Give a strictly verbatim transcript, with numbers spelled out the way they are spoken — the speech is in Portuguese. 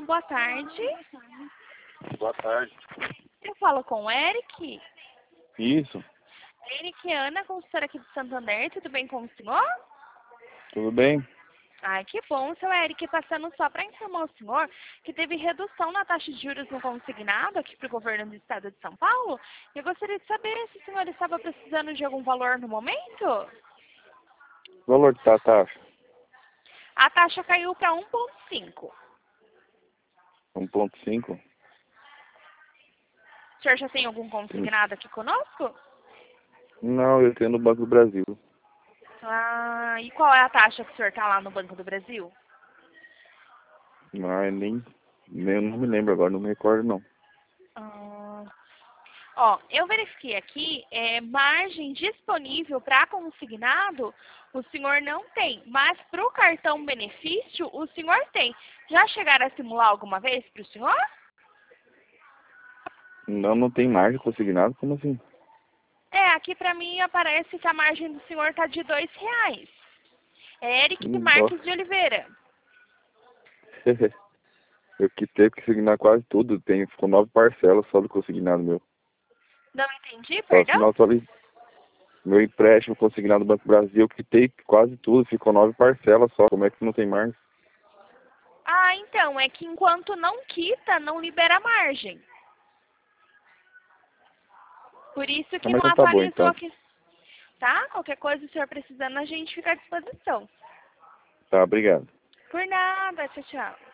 boa tarde. Boa tarde. Eu falo com o Eric. Isso, Eric e Ana, consultora aqui de Santander. Tudo bem com o senhor? tudo bem? Ai, que bom, seu Eric. Passando só para informar o senhor que teve redução na taxa de juros no consignado aqui para o governo do estado de São Paulo. Eu gostaria de saber se o senhor estava precisando de algum valor no momento. O valor da taxa? A taxa caiu para um vírgula cinco. um ponto cinco? O senhor já tem algum consignado aqui conosco? Não, eu tenho no Banco do Brasil. Ah, e qual é a taxa que o senhor está lá no Banco do Brasil? Mas nem, nem, não me lembro agora, não me recordo não. Ah, ó, eu verifiquei aqui, é, margem disponível para consignado, o senhor não tem, mas para o cartão benefício, o senhor tem. Já chegaram a simular alguma vez para o senhor? Não, não tem margem consignado, como assim? É, aqui para mim aparece que a margem do senhor está de dois reais. É Eric Hum, Marques Nossa. de Oliveira. Eu que teve que consignar quase tudo, tem, ficou nove parcelas só do consignado meu. Não entendi, Só perdão? final só ali, meu empréstimo consignado no Banco do Brasil, eu quitei quase tudo, ficou nove parcelas só, como é que não tem margem? Ah, então, é que enquanto não quita, não libera margem. Por isso Ah, que mas não então tá bom atualizou então. aqui. Tá? Qualquer coisa, o senhor precisando, a gente fica à disposição. Tá, obrigado. Por nada. Tchau, tchau.